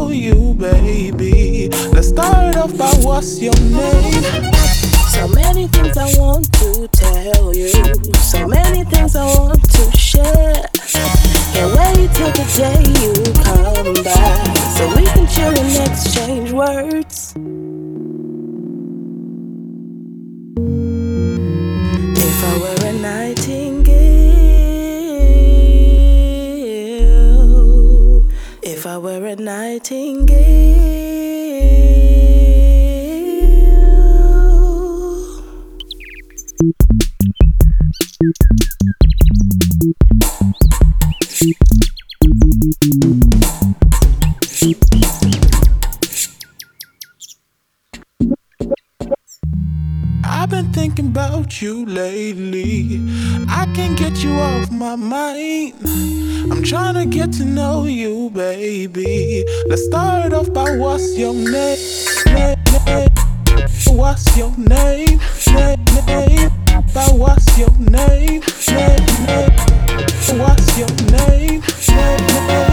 know you, baby. Let's start off by what's your name? So many things I want to tell you, so many things I want to share. Can't wait till the day you come back, so we can chill and exchange words. If I were a nightingale, if I were a nightingale, I've been thinking about you lately. I can't get you off my mind. I'm trying to get to know you, baby. Let's start off by what's your name? What's your name? By what's your name? What's your name?